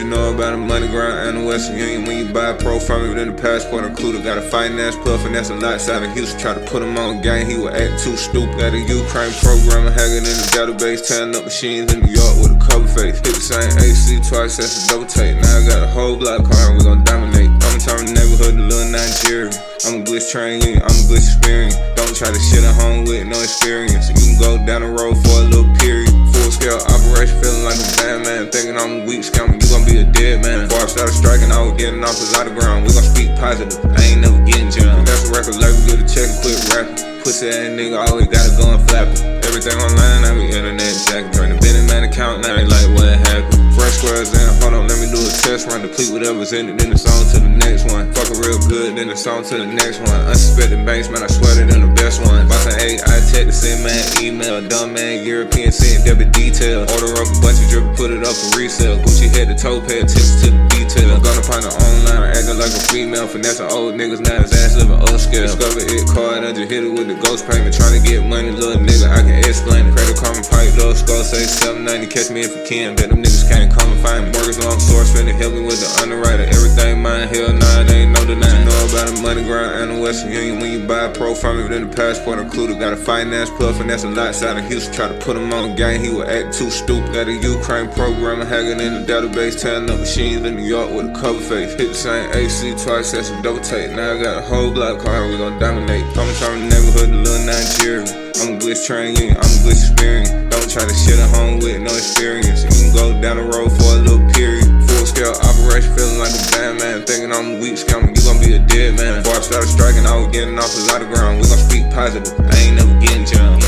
know about the money grind and the Western Union. When you buy a pro from me, then the passport included. Got a finance puff, and that's a lot side of Houston. Try to put him on game, he would act too stupid. Got a Ukraine programmer hacking in the database, tearing up machines in New York with a cover face. Hit the same AC twice, that's a double take. Now I got a whole block car and we gon' dominate. I'ma turn the neighborhood to little Nigeria. I'm a glitch train union, I'm a glitch experience. Don't try to shit at home with no experience. You can go down the road for a little period. Full scale operation, feeling like a bad man. Thinking I'm a weak scammer, you gon' be a dead man. Before I started striking, I was getting off a lot of ground. We gon' speak positive, I ain't never getting jammed. That's a record label, get a check and quit rapping. Pussy ass nigga always gotta go and flapping. Everything online, I be internet jacking. Turn the Benny man account, now they like what happened. Fresh squares in, hold on, let me do a test run. Deplete whatever's in it, then the song to the next one. Fuckin' real good, then the song to the next one. Unsuspected banks, man, I swear they them the best one. Boston AI tech to send man email. Dumb man, European send debit detail. Order up a bunch of drip, put it up for resale. Gucci head to toe, pay attention to the detail. I'm gonna find her online, I'm acting like a female. Finessing old niggas, now his ass living upscale. Discover it card, I just hit it with the ghost payment. Tryna get money, little nigga, I can explain it. Credit card and pipe, low score, say 790. Catch me if you can, bet them niggas can't come and find me. Mortgage long source, finna help me with the underwriter. Everything mine, hell nah, they ain't no denying. You know about the money grind and the Western Union. When you buy a pro from me, then the passport included. Got a finance puff, and that's a lot side of Houston. Try to put him on game, he would act too stupid. Got a Ukraine programmer hacking in the database, tearing up machines in New York with a cover face. Hit the same AC twice, that's a double take. Now I got a whole block car and we gon' dominate. I'ma turn the neighborhood to little Nigeria. I'm a glitch train union, I'm a glitch experience. Don't try to shit at home with no experience. You can go down the road for a little period. Full scale operation, feeling like a bad man. Thinking I'm a weak scammer, you gon' be a dead man. Before I started striking, I was getting off a lot of ground. We gon' speak positive, I ain't never getting jammed.